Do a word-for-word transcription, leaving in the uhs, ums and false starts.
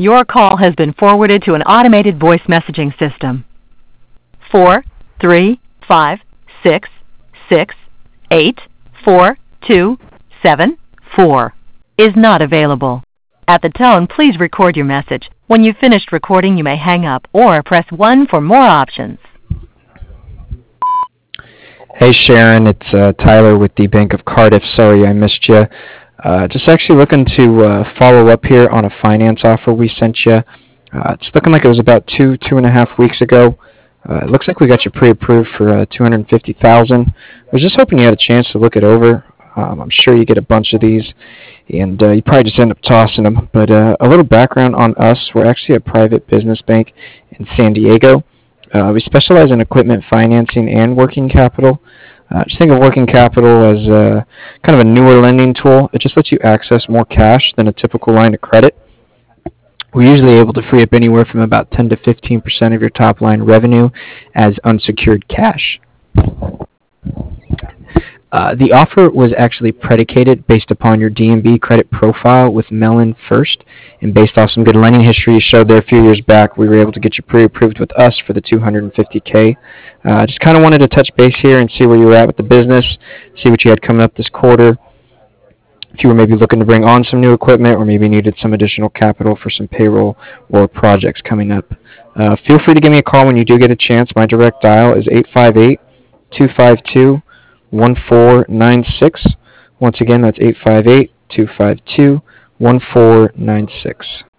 Your call has been forwarded to an automated voice messaging system. Four, three, five, six, six, eight, four, two, seven, four is not available. At the tone, please record your message. When you've finished recording, you may hang up or press one for more options. Hey Sharon, it's uh, Tyler with the Bank of Cardiff. Sorry I missed you. Uh, just actually looking to uh, follow up here on a finance offer we sent you. Uh, it's looking like it was about two, two and a half weeks ago. Uh, it looks like we got you pre-approved for uh, two hundred fifty thousand dollars. I was just hoping you had a chance to look it over. Um, I'm sure you get a bunch of these, and uh, you probably just end up tossing them. But uh, a little background on us: we're actually a private business bank in San Diego. Uh, we specialize in equipment financing and working capital. Uh, just think of working capital as uh, kind of a newer lending tool. It just lets you access more cash than a typical line of credit. We're usually able to free up anywhere from about ten to fifteen percent of your top line revenue as unsecured cash. Uh, the offer was actually predicated based upon your D and B credit profile with Mellon First, and based off some good lending history you showed there a few years back, we were able to get you pre-approved with us for the two hundred fifty K. Uh, just kind of wanted to touch base here and see where you were at with the business, see what you had coming up this quarter. If you were maybe looking to bring on some new equipment or maybe needed some additional capital for some payroll or projects coming up. Uh, feel free to give me a call when you do get a chance. My direct dial is eight five eight, two five two, one four nine six. Once again, that's eight five eight, two five two, one four nine six.